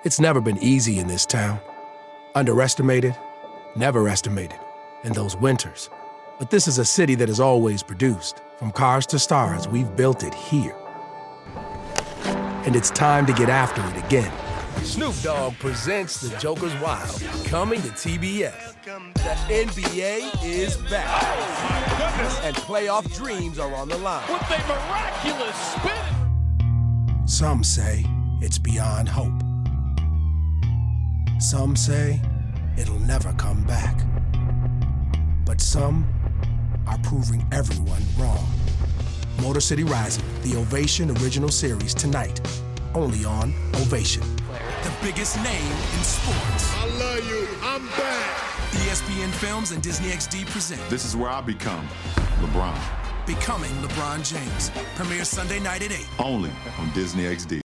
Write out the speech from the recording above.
It's never been easy in this town. Underestimated, never estimated, in those winters. But this is a city that has always produced. From cars to stars, we've built it here. And it's time to get after it again. Snoop Dogg presents The Joker's Wild, coming to TBS. The NBA is back. Oh, my goodness. And playoff dreams are on the line. With a miraculous spin. Some say it's beyond hope. Some say it'll never come back. But some are proving everyone wrong. Motor City Rising, the Ovation Original Series tonight, only on Ovation. The biggest name in sports. I love you. I'm back. ESPN Films and Disney XD present This is where I become LeBron. Becoming LeBron James. Premieres Sunday night at 8. Only on Disney XD.